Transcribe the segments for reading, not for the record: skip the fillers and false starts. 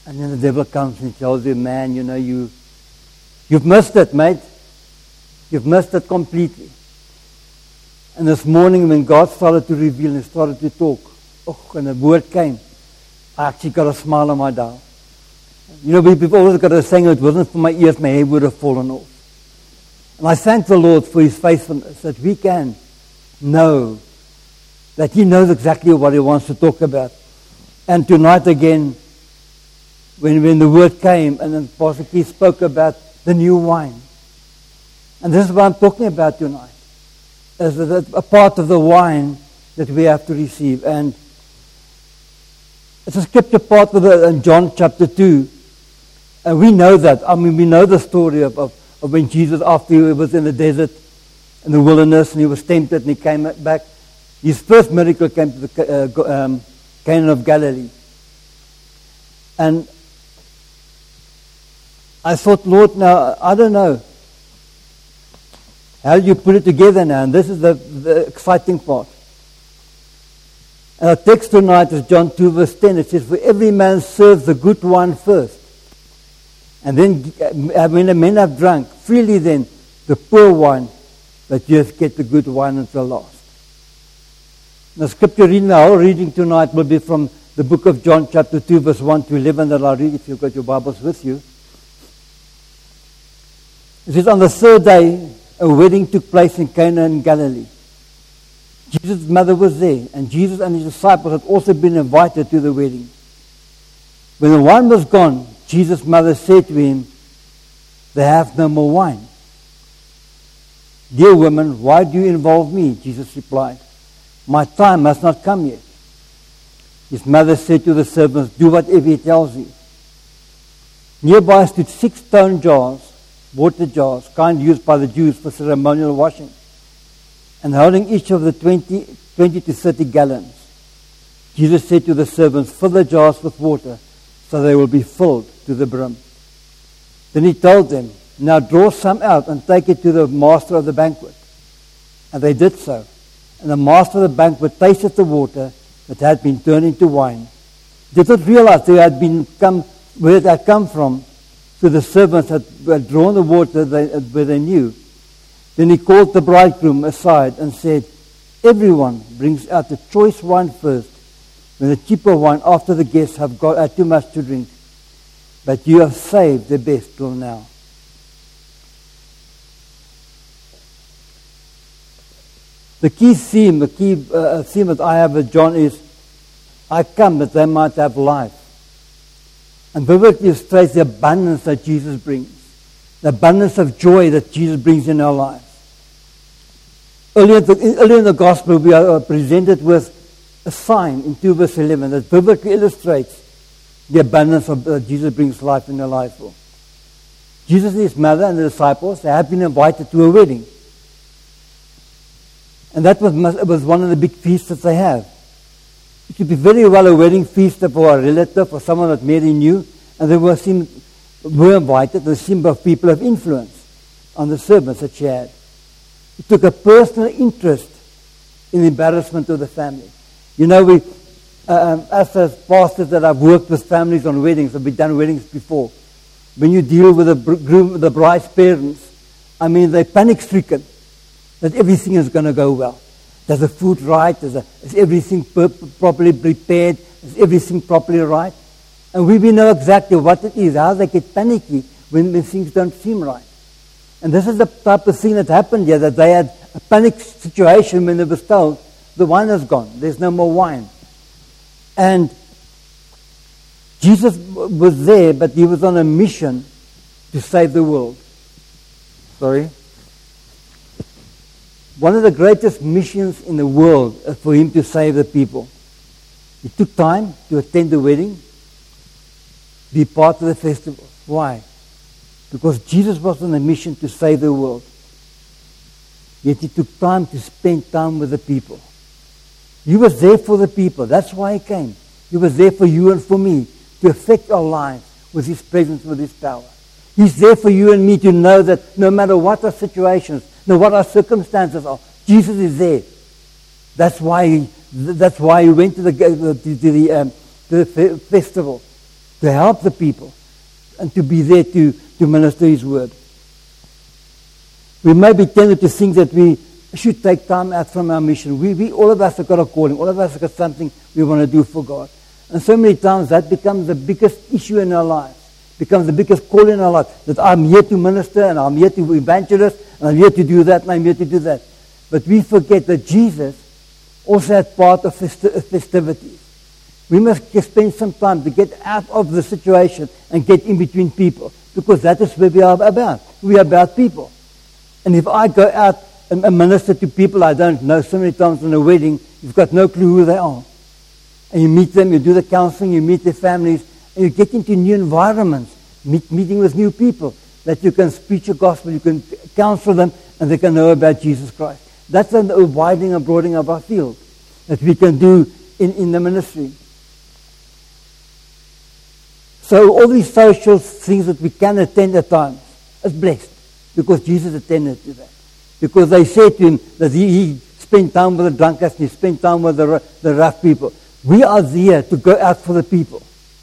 And then the devil comes and tells you, man, you've missed it, mate. You've missed it completely. And this morning when God started to reveal and started to talk, and the word came, I actually got a smile on my dial. We've always got a saying, it wasn't for my ears, my hair would have fallen off. And I thank the Lord for His faithfulness, that we can know that He knows exactly what He wants to talk about. And tonight again, when the word came, and then Pastor Keith spoke about the new wine. And this is what I'm talking about tonight, as a part of the wine that we have to receive. And it's a scripture part in John chapter 2. And we know that. We know the story of when Jesus, after he was in the desert, in the wilderness, and he was tempted and he came back. His first miracle came to the Cana of Galilee. And I thought, Lord, now, I don't know. How do you put it together now? And this is the exciting part. And our text tonight is John 2 verse 10. It says, for every man serves the good wine first. And then when the men have drunk, freely then the poor wine, but you get the good wine until last. The scripture reading, the whole reading tonight will be from the book of John chapter 2 verse 1 to 11 that I'll read if you've got your Bibles with you. It says, on the third day, a wedding took place in Cana in Galilee. Jesus' mother was there, and Jesus and his disciples had also been invited to the wedding. When the wine was gone, Jesus' mother said to him, they have no more wine. Dear woman, why do you involve me? Jesus replied, my time has not come yet. His mother said to the servants, do whatever he tells you. Nearby stood 6 stone jars, water jars, kind used by the Jews for ceremonial washing, and holding each of the 20 to 30 gallons. Jesus said to the servants, fill the jars with water, so they will be filled to the brim. Then he told them, now draw some out and take it to the master of the banquet. And they did so. And the master of the banquet tasted the water that had been turned into wine. Did not realize where it had come from. So the servants had drawn the water where they knew. Then he called the bridegroom aside and said, everyone brings out the choice wine first, then the cheaper wine after the guests have got too much to drink. But you have saved the best till now. The key theme that I have with John is, I come that they might have life. And biblically illustrates the abundance that Jesus brings. The abundance of joy that Jesus brings in our lives. Earlier in the gospel, we are presented with a sign in 2 verse 11 that biblically illustrates the abundance of Jesus brings life in our lives for. Jesus and his mother and the disciples, they have been invited to a wedding. And that was one of the big feasts that they have. It could be very well a wedding feast for a relative or someone that Mary knew, and they were invited, the symbol of people of influence on the servants that she had. It took a personal interest in the embarrassment of the family. As pastors that have worked with families on weddings, have done weddings before, when you deal with the bride's parents, they're panic-stricken that everything is going to go well. Does the food right? Is everything properly prepared? Is everything properly right? And we know exactly what it is, how they get panicky when things don't seem right. And this is the type of thing that happened here, that they had a panic situation when they were told, the wine is gone, there's no more wine. And Jesus was there, but he was on a mission to save the world. Sorry? One of the greatest missions in the world is for him to save the people. He took time to attend the wedding, be part of the festival. Why? Because Jesus was on a mission to save the world. Yet he took time to spend time with the people. He was there for the people. That's why he came. He was there for you and for me to affect our lives with his presence, with his power. He's there for you and me to know that no matter what our situations, no matter what our circumstances are, Jesus is there. That's why he went to the festival. to help the people, and to be there to minister His word. We may be tempted to think that we should take time out from our mission. We all of us have got a calling. All of us have got something we want to do for God. And so many times that becomes the biggest issue in our lives. Becomes the biggest call in our life. That I'm here to minister, and I'm here to evangelize, and I'm here to do that, and I'm here to do that. But we forget that Jesus also had part of festivities. We must spend some time to get out of the situation and get in between people, because that is where we are about. We are about people. And if I go out and minister to people I don't know, so many times in a wedding, you've got no clue who they are. And you meet them, you do the counseling, you meet their families, and you get into new environments, meeting with new people, that you can preach the gospel, you can counsel them, and they can know about Jesus Christ. That's a widening and broadening of our field that we can do in the ministry. So all these social things that we can attend at times is blessed, because Jesus attended to that. Because they said to him that he spent time with the drunkards, he spent time with the rough people. We are there to go out for the people.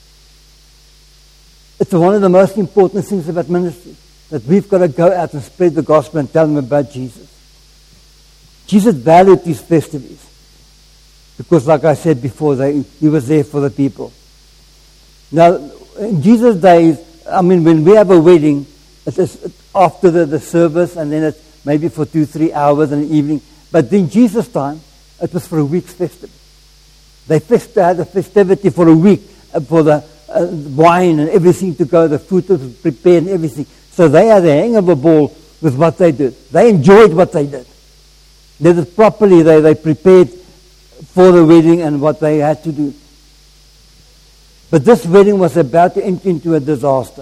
It's one of the most important things about ministry, that we've got to go out and spread the gospel and tell them about Jesus. Jesus valued these festivities, because like I said before, he was there for the people. Now, in Jesus' days, when we have a wedding, it's after the service, and then it's maybe for 2-3 hours in the evening. But in Jesus' time, it was for a week's festivity. They had a festivity for a week, for the wine and everything to go, the food was prepared and everything. So they had a hang of a ball with what they did. They enjoyed what they did. They did it properly. They prepared for the wedding and what they had to do. But this wedding was about to enter into a disaster.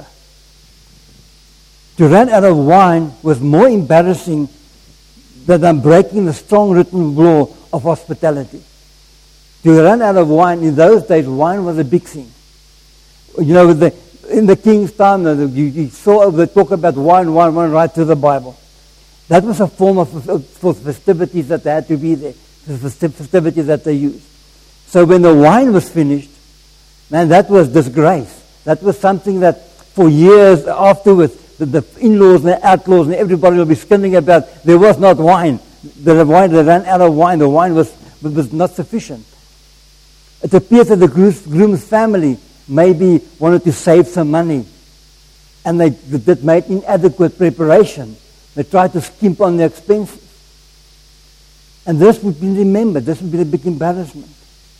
To run out of wine was more embarrassing than breaking the strong written law of hospitality. To run out of wine, in those days, wine was a big thing. You know, in the king's time, you saw they talk about wine right through the Bible. That was a form for festivities that they had to be there, the festivities that they used. So when the wine was finished, man, that was disgrace. That was something that for years afterwards, the in-laws and the outlaws and everybody will be skinning about. There was not wine. They ran out of wine. The wine was not sufficient. It appears that the groom's family maybe wanted to save some money, and they made inadequate preparation. They tried to skimp on their expenses. And this would be remembered. This would be a big embarrassment.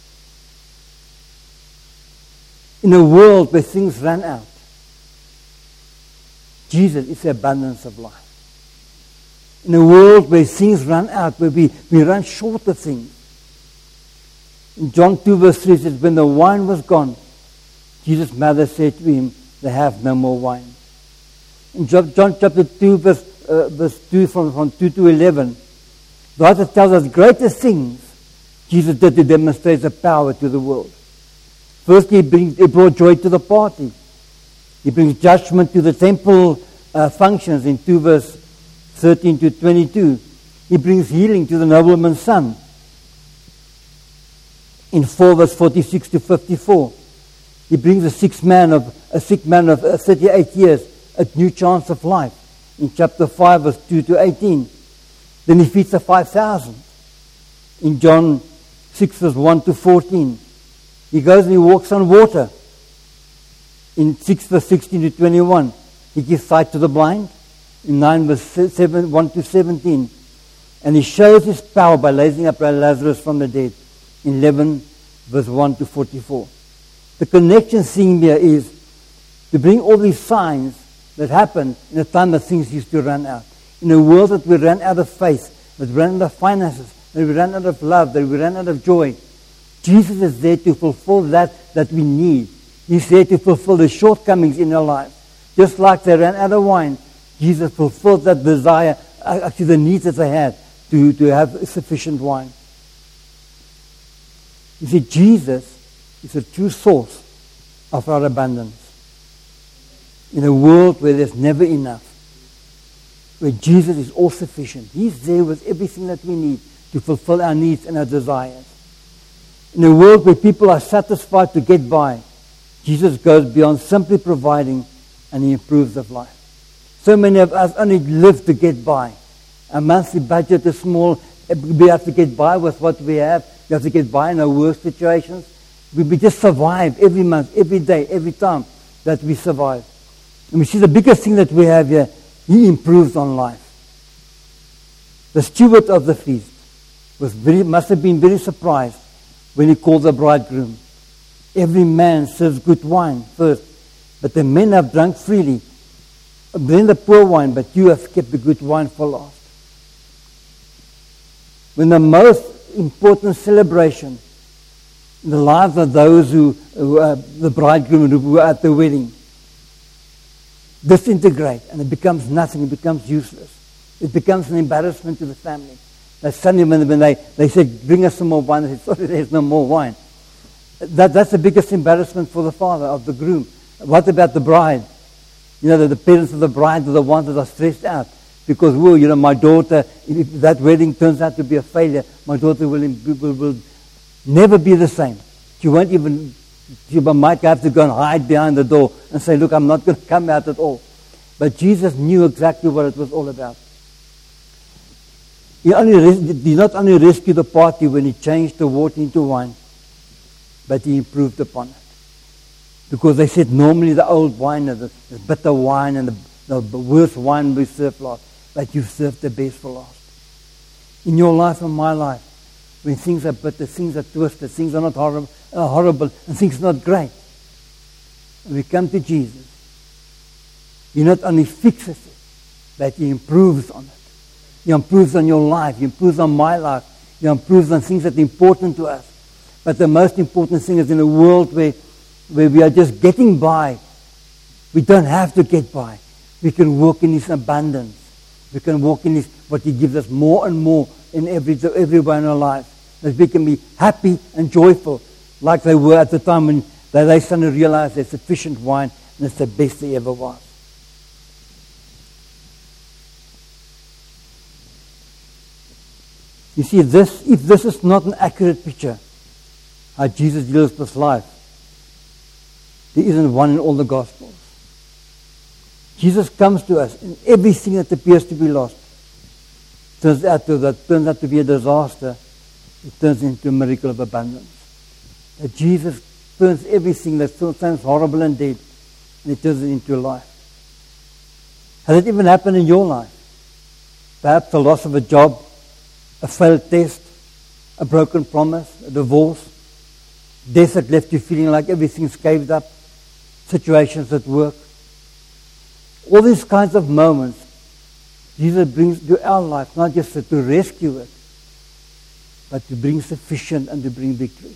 In a world where things ran out, Jesus is the abundance of life. In a world where things run out, where we run short of things. In John 2 verse 3 it says, when the wine was gone, Jesus' mother said to him, they have no more wine. In John chapter 2 verse 2 from 2 to 11, the author tells us greater things Jesus did to demonstrate the power to the world. First, he brought joy to the party. He brings judgment to the temple functions in 2 verse 13 to 22. He brings healing to the nobleman's son in 4 verse 46 to 54. He brings a sick man of 38 years a new chance of life in chapter 5 verse 2 to 18. Then he feeds the 5,000 in John 6 verse 1 to 14. He goes and he walks on water in 6 verse 16 to 21. He gives sight to the blind in 9 verse 1 to 17. And he shows his power by raising up Lazarus from the dead in 11 verse 1 to 44. The connection thing here is to bring all these signs that happened in a time that things used to run out. In a world that we ran out of faith, that we ran out of finances, that we ran out of love, that we ran out of joy. Jesus is there to fulfill that we need. He's there to fulfill the shortcomings in our lives. Just like they ran out of wine, Jesus fulfilled that desire, actually the needs that they had to have sufficient wine. You see, Jesus is a true source of our abundance. In a world where there's never enough, where Jesus is all sufficient. He's there with everything that we need to fulfill our needs and our desires. In a world where people are satisfied to get by, Jesus goes beyond simply providing, and he improves of life. So many of us only live to get by. Our monthly budget is small. We have to get by with what we have. We have to get by in our worst situations. We just survive every month, every day, every time that we survive. And we see the biggest thing that we have here, he improves on life. The steward of the feast must have been very surprised when he called the bridegroom. Every man serves good wine first, but the men have drunk freely. Then the poor wine, but you have kept the good wine for last. When the most important celebration in the lives of those who the bridegroom who were at the wedding, disintegrate, and it becomes nothing, it becomes useless. It becomes an embarrassment to the family. That suddenly when they said, bring us some more wine, they said, sorry, there's no more wine. That's the biggest embarrassment for the father of the groom. What about the bride? You know, the parents of the bride are the ones that are stressed out. Because, my daughter, if that wedding turns out to be a failure, my daughter will never be the same. She might have to go and hide behind the door and say, look, I'm not going to come out at all. But Jesus knew exactly what it was all about. He did not only rescue the party when he changed the water into wine, but he improved upon it. Because they said normally the old wine, the bitter wine and the worst wine we serve last, but you served the best for last. In your life and my life, when things are bitter, things are twisted, things are not horrible, and things are not great, when we come to Jesus, he not only fixes it, but he improves on it. He improves on your life. He improves on my life. He improves on things that are important to us. But the most important thing is in a world where we are just getting by, we don't have to get by. We can walk in his abundance. We can walk in what he gives us more and more in everywhere in our lives. That we can be happy and joyful like they were at the time when they suddenly realized there's sufficient wine and it's the best there ever was. You see, if this is not an accurate picture how Jesus deals with life, there isn't one in all the Gospels. Jesus comes to us in everything that appears to be lost. Turns out to be a disaster. It turns into a miracle of abundance. That Jesus turns everything that sounds horrible and dead, and it turns it into life. Has it even happened in your life? Perhaps the loss of a job, a failed test, a broken promise, a divorce, death that left you feeling like everything's caved up, situations at work. All these kinds of moments, Jesus brings to our life, not just to rescue it, but to bring sufficient and to bring victory.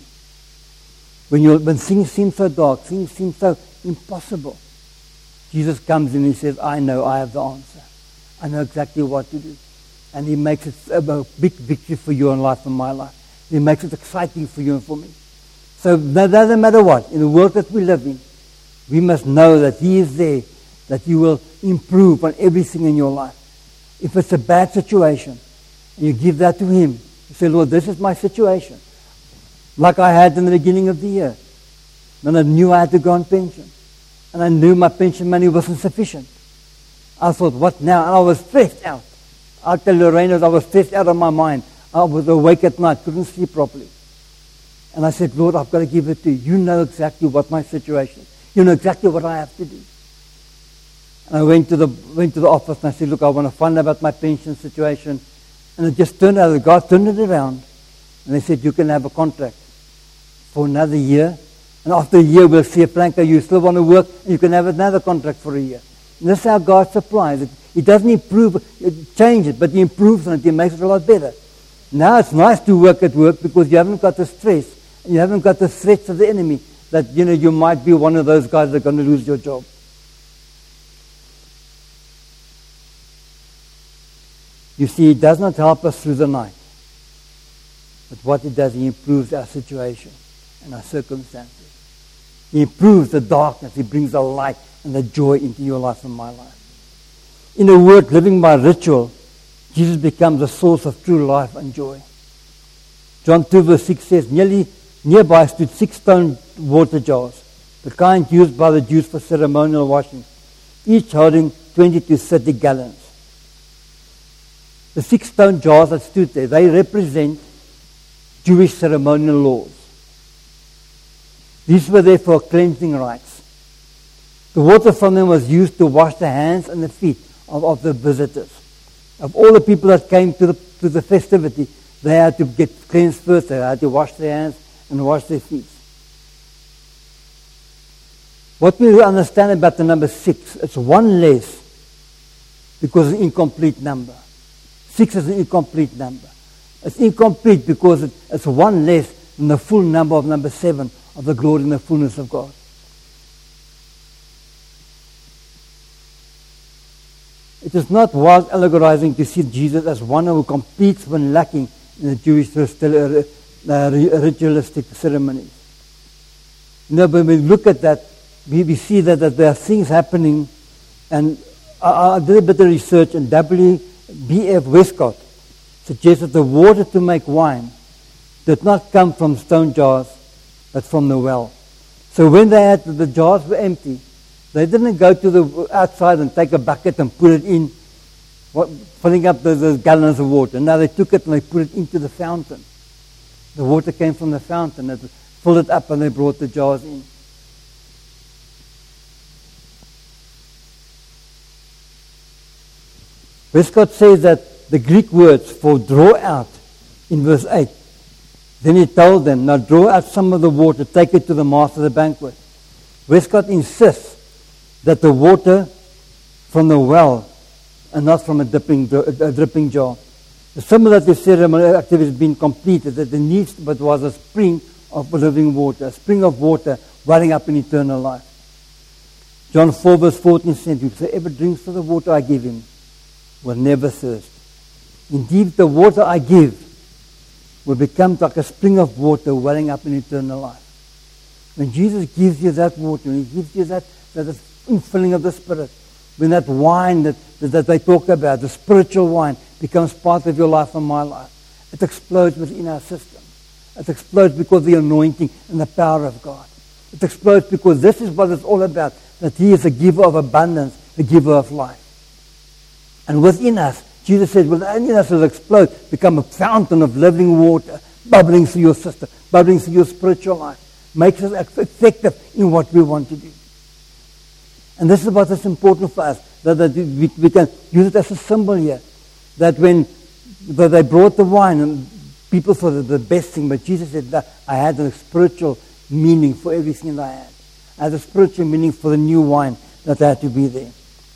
When things seem so dark, things seem so impossible, Jesus comes in and he says, I know, I have the answer. I know exactly what to do. And he makes it a big victory for you in life and my life. He makes it exciting for you and for me. So no doesn't matter what, in the world that we live in, we must know that he is there, that he will improve on everything in your life. If it's a bad situation, and you give that to him, you say, Lord, this is my situation. Like I had in the beginning of the year. Then I knew I had to go on pension. And I knew my pension money wasn't sufficient. I thought, what now? And I was stressed out. I'll tell Lorraine, I was stressed out of my mind. I was awake at night, couldn't sleep properly. And I said, Lord, I've got to give it to you. You know exactly what my situation is. You know exactly what I have to do. And I went to the office and I said, look, I want to find out about my pension situation. And it just turned out that God turned it around. And they said, you can have a contract for another year. And after a year, we'll see if, Franco, you still want to work, and you can have another contract for a year. And that's how God supplies it. He doesn't change it, but he improves on it. He makes it a lot better. Now it's nice to work at work because you haven't got the stress. And you haven't got the threats of the enemy that, you might be one of those guys that are going to lose your job. You see, he does not help us through the night. But what he does, he improves our situation and our circumstances. He improves the darkness. He brings the light and the joy into your life and my life. In a word, living by ritual, Jesus becomes the source of true life and joy. John 2 verse 6 says, nearby stood 6 stone water jars the kind used by the Jews for ceremonial washing, each holding 20 to 30 gallons. The 6 stone jars that stood there, they represent Jewish ceremonial laws. These were there for cleansing rites. The water from them was used to wash the hands and the feet of the visitors. Of all the people that came to the festivity, they had to get cleansed first. They had to wash their hands and wash their feet. What we understand about the number 6, it's one less because it's an incomplete number. 6 is an incomplete number. It's incomplete because it's one less than the full number of number 7 of the glory and the fullness of God. It is not wild allegorizing to see Jesus as one who completes when lacking in the Jewish ritualistic ceremonies. You know, when we look at that, we see that there are things happening, and I did a bit of research, and W.B.F. Westcott suggests that the water to make wine did not come from stone jars, but from the well. So when the jars were empty, they didn't go to the outside and take a bucket and put it in, filling up the gallons of water. Now they took it and they put it into the fountain. The water came from the fountain. They filled it up and they brought the jars in. Westcott says that the Greek words for draw out in verse 8, then he told them, now draw out some of the water, take it to the master of the banquet. Westcott insists that the water from the well and not from a dripping jar. The symbol that the ceremonial activity has been completed, that the needs but was a spring of living water, a spring of water welling up in eternal life. John 4 verse 14 says, whosoever drinks of the water I give him will never thirst. Indeed, the water I give will become like a spring of water welling up in eternal life. When Jesus gives you that water, when he gives you that infilling of the Spirit, when that wine that they talk about, the spiritual wine, becomes part of your life and my life, it explodes within our system. It explodes because of the anointing and the power of God. It explodes because this is what it's all about, that he is a giver of abundance, a giver of life. And within us, Jesus said, within us will explode, become a fountain of living water, bubbling through your system, bubbling through your spiritual life, makes us effective in what we want to do. And this is what is important for us, that we can use it as a symbol here. That when they brought the wine, and people thought it the best thing, but Jesus said that I had a spiritual meaning for everything that I had. I had a spiritual meaning for the new wine that had to be there.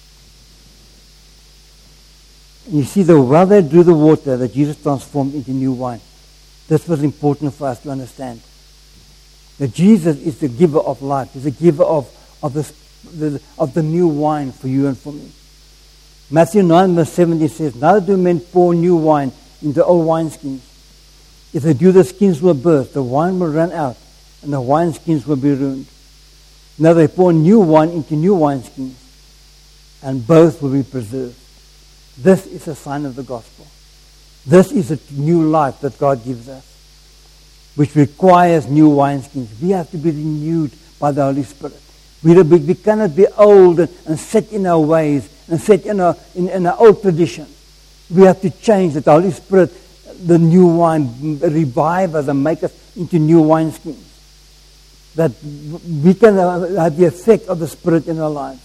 And you see, while they drew the water that Jesus transformed into new wine, this was important for us to understand. That Jesus is the giver of life, is the giver of the new wine for you and for me. Matthew 9 verse 70 says, neither do men pour new wine into old wineskins. If they do, the skins will burst, the wine will run out, and the wineskins will be ruined. Now they pour new wine into new wineskins, and both will be preserved. This is a sign of the gospel. This is a new life that God gives us, which requires new wineskins. We have to be renewed by the Holy Spirit. We cannot be old and set in our ways and set in our old tradition. We have to change that. The Holy Spirit, the new wine, revive us and make us into new wineskins. That we can have the effect of the Spirit in our lives.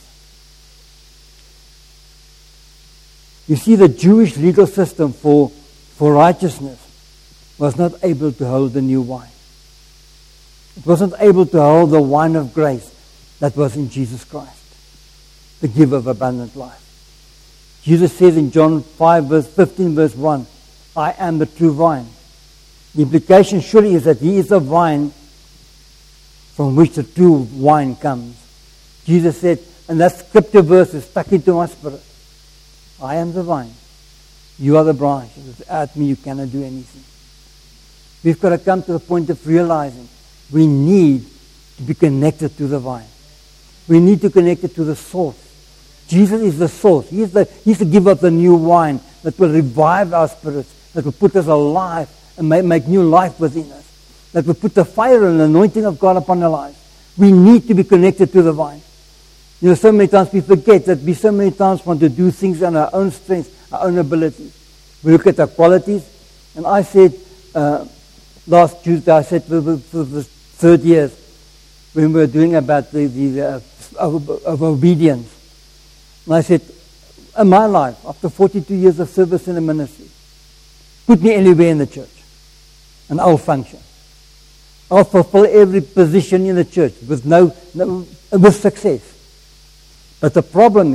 You see, the Jewish legal system for righteousness was not able to hold the new wine. It wasn't able to hold the wine of grace that was in Jesus Christ, the giver of abundant life. Jesus says in John 5 verse 15 verse 1, I am the true vine. The implication surely is that he is the vine from which the true wine comes. Jesus said, and that scripture verse is stuck into my spirit. I am the vine. You are the branches. Without me you cannot do anything. We've got to come to the point of realizing we need to be connected to the vine. We need to connect it to the source. Jesus is the source. He's the giver of the new wine that will revive our spirits, that will put us alive and make new life within us, that will put the fire and the anointing of God upon our lives, We need to be connected to the vine. You know, so many times we forget that we so many times want to do things on our own strength, our own abilities. We look at our qualities. And I said, last Tuesday, I said for the third years, when we were doing about of obedience. And I said, in my life, after 42 years of service in the ministry, put me anywhere in the church, and I'll function. I'll fulfill every position in the church with with success. But the problem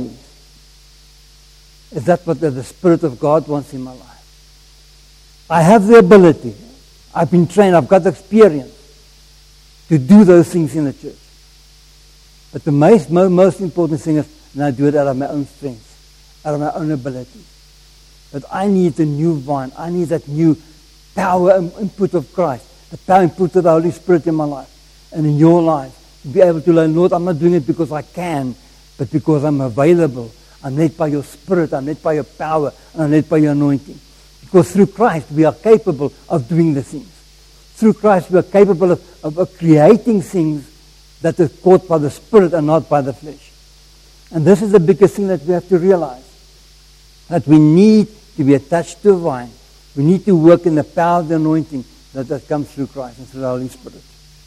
is that what the Spirit of God wants in my life. I have the ability. I've been trained. I've got experience to do those things in the church. But the most important thing is, and I do it out of my own strength, out of my own ability. But I need the new vine. I need that new power and input of Christ, the power and input of the Holy Spirit in my life and in your life. To be able to learn, Lord, I'm not doing it because I can, but because I'm available. I'm led by your Spirit. I'm led by your power. And I'm led by your anointing. Because through Christ, we are capable of doing the things. Through Christ, we are capable of creating things that are caught by the Spirit and not by the flesh. And this is the biggest thing that we have to realize. That we need to be attached to a vine. We need to work in the power of the anointing that comes through Christ and through the Holy Spirit.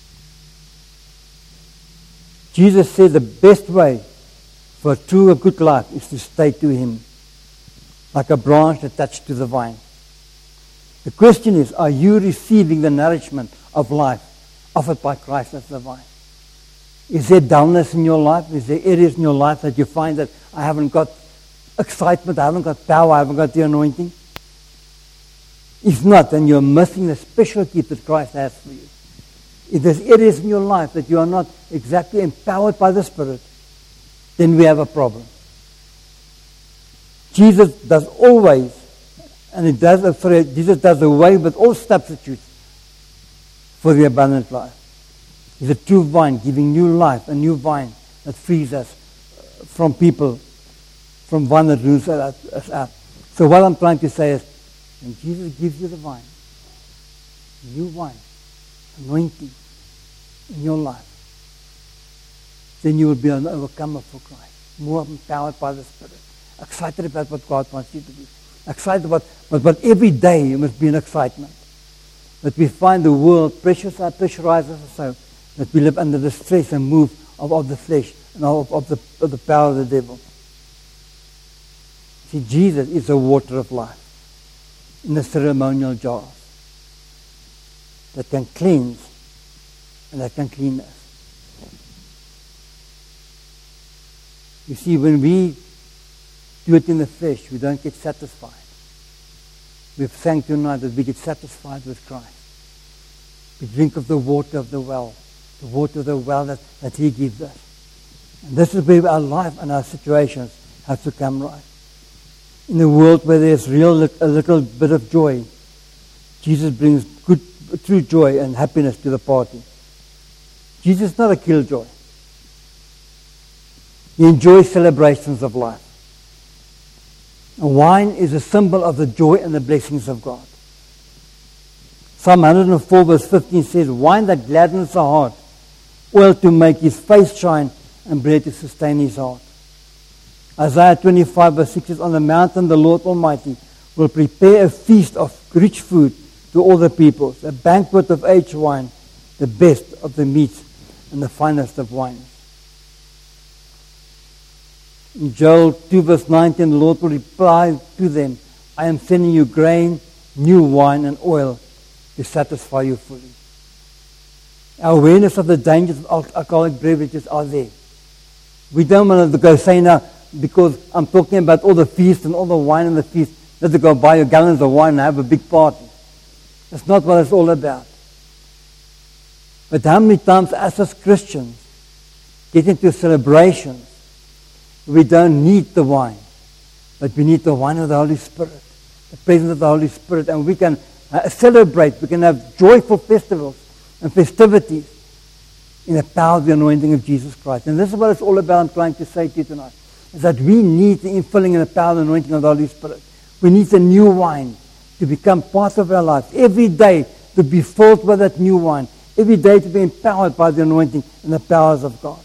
Jesus said the best way for a true, good life is to stay to Him, like a branch attached to the vine. The question is, are you receiving the nourishment of life offered by Christ as the vine? Is there dullness in your life? Is there areas in your life that you find that I haven't got excitement, I haven't got power, I haven't got the anointing? If not, then you're missing the special gift that Christ has for you. If there's areas in your life that you are not exactly empowered by the Spirit, then we have a problem. Jesus does always, Jesus does away with all substitutes for the abundant life. He's a true vine, giving new life, a new vine that frees us from people, from one that roots us out. So what I'm trying to say is, when Jesus gives you the vine, new wine, anointing in your life, then you will be an overcomer for Christ, more empowered by the Spirit, excited about what God wants you to do, excited about, but every day you must be in excitement. That we find the world pressurizes us so that we live under the stress and move of the flesh and of the power of the devil. See, Jesus is the water of life in the ceremonial jars that can cleanse and that can clean us. You see, when we do it in the flesh, we don't get satisfied. We've sang tonight that we get satisfied with Christ. We drink of the water of the well that He gives us. And this is where our life and our situations have to come right. In a world where there's a little bit of joy, Jesus brings true joy and happiness to the party. Jesus is not a killjoy. He enjoys celebrations of life. And wine is a symbol of the joy and the blessings of God. Psalm 104 verse 15 says, wine that gladdens the heart, oil to make his face shine, and bread to sustain his heart. Isaiah 25 verse 6 says, on the mountain the Lord Almighty will prepare a feast of rich food to all the peoples, a banquet of aged wine, the best of the meats and the finest of wines. In Joel 2 verse 19, the Lord will reply to them, I am sending you grain, new wine, and oil to satisfy you fully. Our awareness of the dangers of alcoholic beverages are there. We don't want to go say now, because I'm talking about all the feast and all the wine and the feast, that to go buy your gallons of wine and have a big party. That's not what it's all about. But how many times as Christians get into celebrations, we don't need the wine, but we need the wine of the Holy Spirit, the presence of the Holy Spirit, and we can celebrate, we can have joyful festivals and festivities in the power of the anointing of Jesus Christ. And this is what it's all about, I'm trying to say to you tonight, is that we need the infilling and the power and anointing of the Holy Spirit. We need the new wine to become part of our lives. Every day to be filled with that new wine. every day to be empowered by the anointing and the powers of God.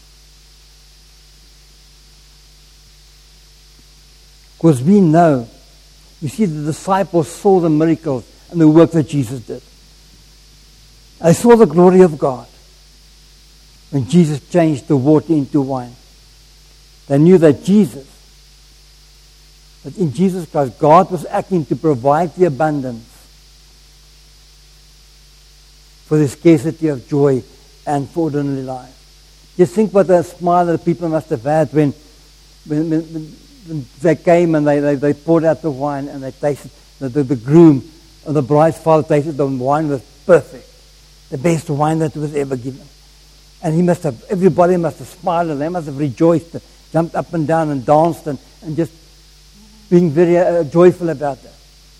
Because we know, you see, the disciples saw the miracles and the work that Jesus did. They saw the glory of God when Jesus changed the water into wine. They knew that in Jesus Christ, God was acting to provide the abundance for the scarcity of joy and for ordinary life. Just think what a smile that the people must have had when they came and they poured out the wine and they tasted, the groom or the bride's father tasted the wine was perfect. The best wine that was ever given. And everybody must have smiled and they must have rejoiced, jumped up and down and danced and just being very joyful about that.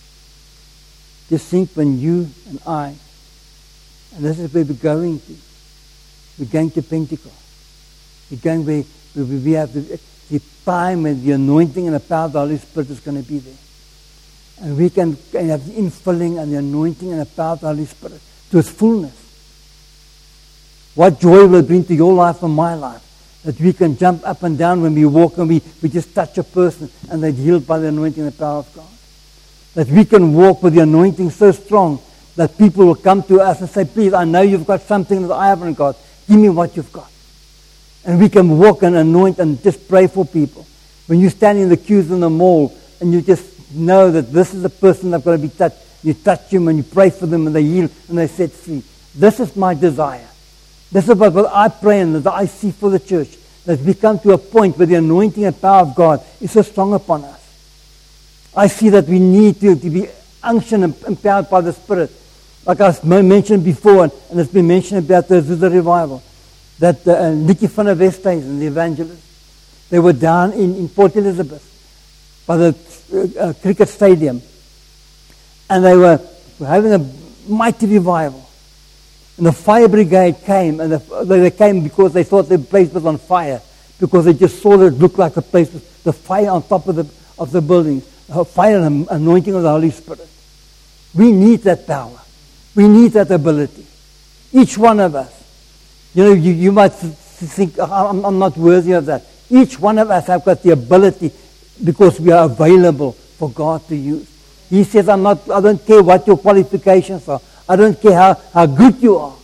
Just think when you and I, and this is where we're going to. We're going to Pentecost. We're going where we have the time when the anointing and the power of the Holy Spirit is going to be there. And we can have the infilling and the anointing and the power of the Holy Spirit to its fullness. What joy will it bring to your life and my life? That we can jump up and down when we walk and we just touch a person and they're healed by the anointing and the power of God. That we can walk with the anointing so strong that people will come to us and say, please, I know you've got something that I haven't got. Give me what you've got. And we can walk and anoint and just pray for people. When you stand in the queues in the mall and you just know that this is the person that's going to be touched, you touch him and you pray for them and they heal and they set free. This is my desire. This is what I pray and that I see for the church, that we come to a point where the anointing and power of God is so strong upon us. I see that we need to be unctioned and empowered by the Spirit. Like I mentioned before, and it's been mentioned about the revival, that Nicky van der Westhuizen and the evangelist, they were down in Port Elizabeth by the cricket stadium, and they were having a mighty revival. And the fire brigade came, and they came because they thought the place was on fire, because they just saw that it looked like the place was the fire on top of the buildings, the fire and anointing of the Holy Spirit. We need that power. We need that ability. Each one of us. You know, you might think, I'm not worthy of that. Each one of us have got the ability because we are available for God to use. He says, I don't care what your qualifications are. I don't care how good you are.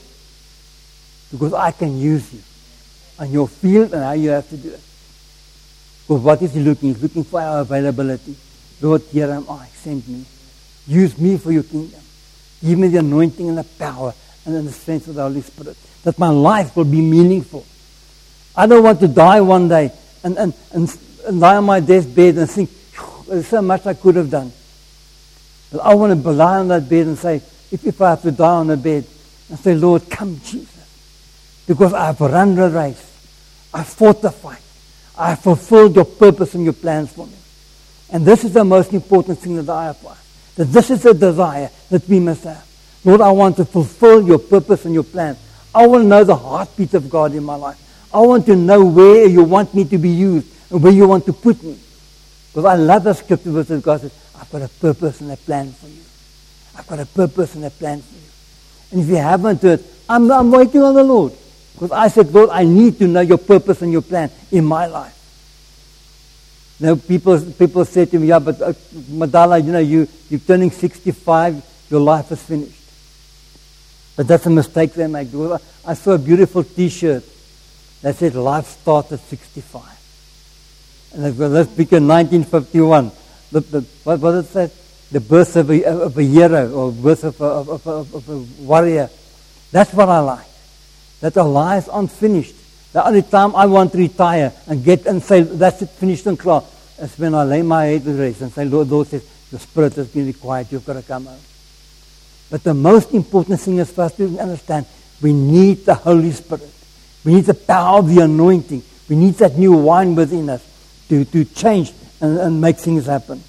Because I can use you on your field and how you have to do it. Because what is he looking? He's looking for our availability. Lord, here am I. Send me. Use me for your kingdom. Give me the anointing and the power and the strength of the Holy Spirit. That my life will be meaningful. I don't want to die one day and lie on my deathbed and think, there's so much I could have done. But I want to lie on that bed and say, if I have to die on the bed, and say, Lord, come Jesus. Because I have run the race. I fought the fight. I have fulfilled your purpose and your plans for me. And this is the most important thing that I have. That this is a desire that we must have. Lord, I want to fulfill your purpose and your plan. I want to know the heartbeat of God in my life. I want to know where you want me to be used and where you want to put me. Because I love the scripture verse that God says, I've got a purpose and a plan for you. I've got a purpose and a plan for you. And if you haven't heard, I'm waiting on the Lord. Because I said, Lord, I need to know your purpose and your plan in my life. Now, people say to me, yeah, but Madala, you're turning 65, your life is finished. But that's a mistake they make. I saw a beautiful T-shirt that said, life starts at 65. And let's begin 1951. What was it said? The birth of a hero or birth of a warrior. That's what I like. That our lives aren't finished. The only time I want to retire and say, that's it, finished and clear, is when I lay my head to rest and say, Lord says, the Spirit has been required, you've got to come out. But the most important thing is for us to understand, we need the Holy Spirit. We need the power of the anointing. We need that new wine within us to change and make things happen.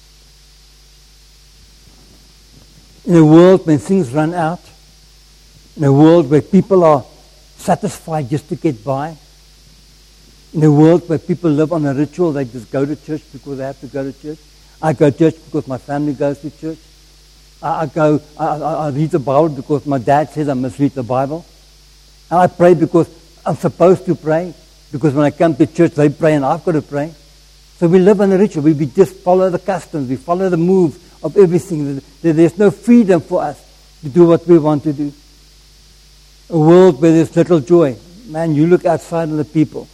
In a world when things run out, in a world where people are satisfied just to get by, in a world where people live on a ritual, they just go to church because they have to go to church. I go to church because my family goes to church. I read the Bible because my dad says I must read the Bible. And I pray because I'm supposed to pray. Because when I come to church, they pray and I've got to pray. So we live on a ritual. We just follow the customs. We follow the moves of everything. There's no freedom for us to do what we want to do. A world where there's little joy. Man, you look outside of the people.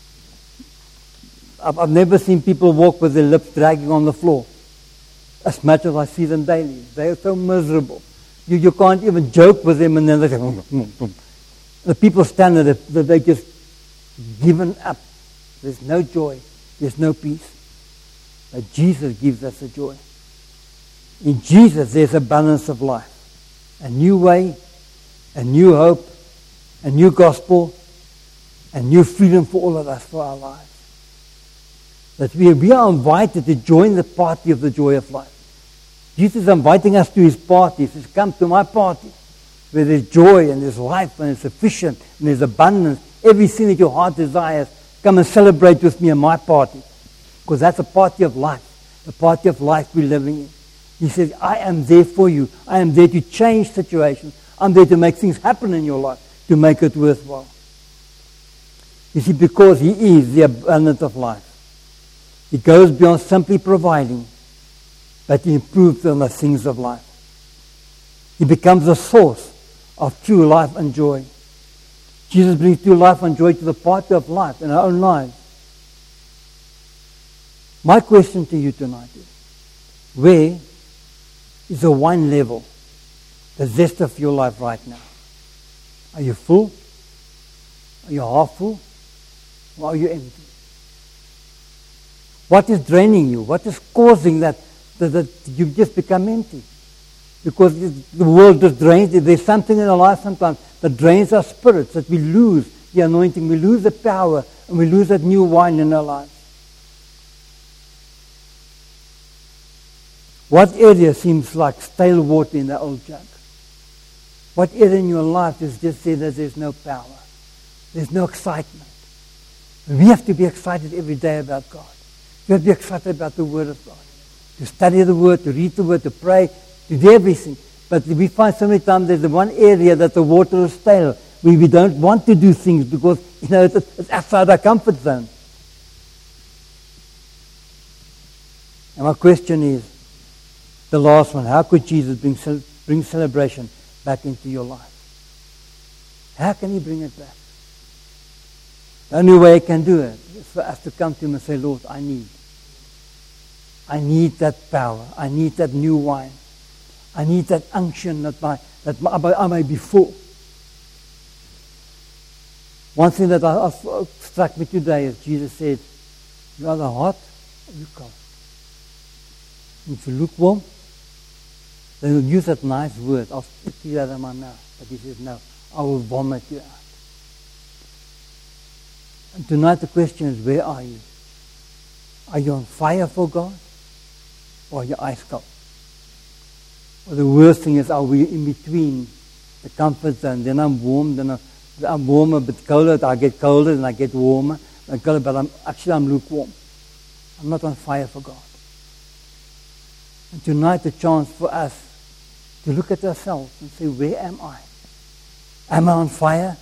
I've never seen people walk with their lips dragging on the floor as much as I see them daily. They are so miserable. You can't even joke with them, and then they say, the people stand there, they're just given up. There's no joy. There's no peace. But Jesus gives us a joy. In Jesus, there's a balance of life. A new way, a new hope, a new gospel, a new freedom for all of us, for our lives. That we are invited to join the party of the joy of life. Jesus is inviting us to his party. He says, come to my party, where there's joy and there's life and it's sufficient and there's abundance. Everything that your heart desires, come and celebrate with me in my party. Because that's a party of life. The party of life we're living in. He says, I am there for you. I am there to change situations. I'm there to make things happen in your life, to make it worthwhile. You see, because he is the abundance of life. He goes beyond simply providing, but he improves on the things of life. He becomes the source of true life and joy. Jesus brings true life and joy to the party of life in our own lives. My question to you tonight is, where is the wine level, the zest of your life right now? Are you full? Are you half full? Or are you empty? What is draining you? What is causing that you just become empty? Because the world just drains. There's something in our life sometimes that drains our spirits, that we lose the anointing, we lose the power, and we lose that new wine in our lives. What area seems like stale water in the old jug? What area in your life is just saying that there's no power? There's no excitement. We have to be excited every day about God. We have to be excited about the Word of God. To study the Word, to read the Word, to pray, to do everything. But we find so many times there's the one area that the water is stale. We don't want to do things because it's outside our comfort zone. And my question is, the last one, how could Jesus bring celebration back into your life? How can he bring it back? The only way he can do it is for us to come to him and say, Lord, I need that power. I need that new wine. I need that unction that I may be full. One thing that struck me today is Jesus said, you are either hot or you cold. And if you're lukewarm, then he'll use that nice word, I'll spit you out of my mouth. But he says, no, I will vomit you out. And tonight the question is, where are you? Are you on fire for God? Or are you ice cold? Well, the worst thing is, are we in between the comfort zone? Then I'm warm, then I'm warm, a bit colder, I get colder, and I get warmer. But I'm lukewarm. I'm not on fire for God. And tonight the chance for us to look at ourselves and say, where am I? Am I on fire?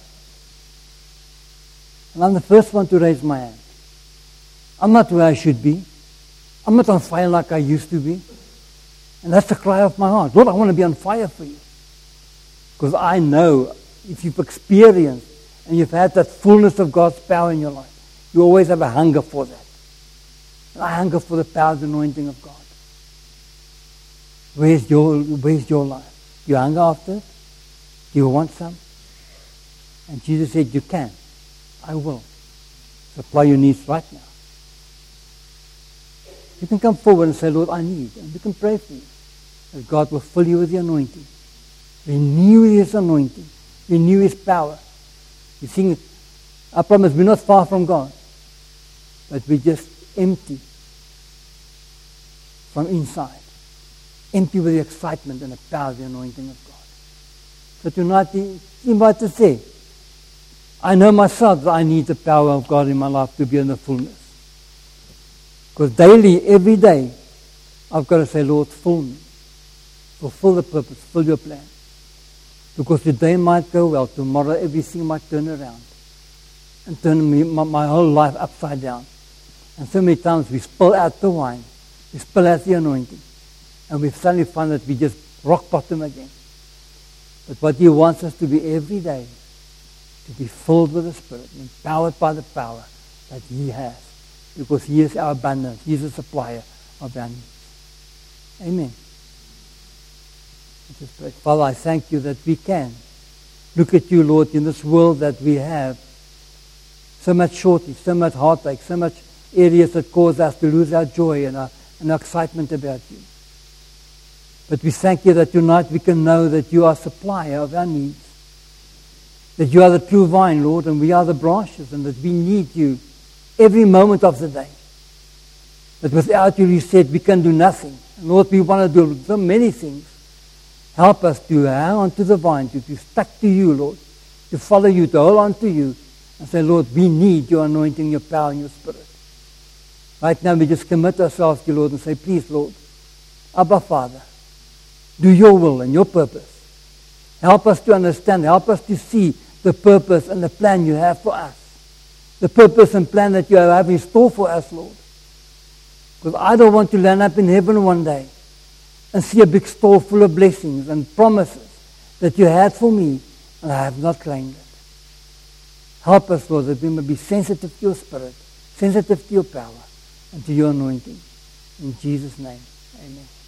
And I'm the first one to raise my hand. I'm not where I should be. I'm not on fire like I used to be. And that's the cry of my heart. Lord, I want to be on fire for you. Because I know if you've experienced and you've had that fullness of God's power in your life, you always have a hunger for that. And I hunger for the power and anointing of God. Where's your life? Do you hunger after it? Do you want some? And Jesus said, you can. I will supply your needs right now. You can come forward and say, Lord, I need. And we can pray for you. That God will fill you with the anointing. Renew his anointing. Renew his power. You see, I promise we're not far from God. But we're just empty from inside. Empty with the excitement and the power of the anointing of God. So tonight, you might just say, I know myself that I need the power of God in my life to be in the fullness. Because daily, every day, I've got to say, Lord, fill me. fulfill the purpose, fulfill your plan. Because today might go well, tomorrow everything might turn around and turn my whole life upside down. And so many times we spill out the wine, we spill out the anointing, and we suddenly find that we just rock bottom again. But what He wants us to be every day, to be filled with the Spirit, empowered by the power that He has. Because He is our abundance, He is the supplier of our needs. Amen. Let's pray. Father, I thank You that we can look at You, Lord, in this world that we have. So much shortage, so much heartache, so much areas that cause us to lose our joy and our excitement about You. But we thank You that tonight we can know that You are supplier of our needs. That You are the true vine, Lord, and we are the branches, and that we need You every moment of the day. That without You said, we can do nothing. And Lord, we want to do so many things. Help us to hang on to the vine, to be stuck to You, Lord, to follow You, to hold on to You, and say, Lord, we need Your anointing, Your power, and Your Spirit. Right now, we just commit ourselves to You, Lord, and say, please, Lord, Abba, Father, do Your will and Your purpose. Help us to understand, help us to see the purpose and the plan You have for us. The purpose and plan that You have in store for us, Lord. Because I don't want to land up in heaven one day and see a big store full of blessings and promises that You had for me, and I have not claimed it. Help us, Lord, that we may be sensitive to Your Spirit, sensitive to Your power, and to Your anointing. In Jesus' name, amen.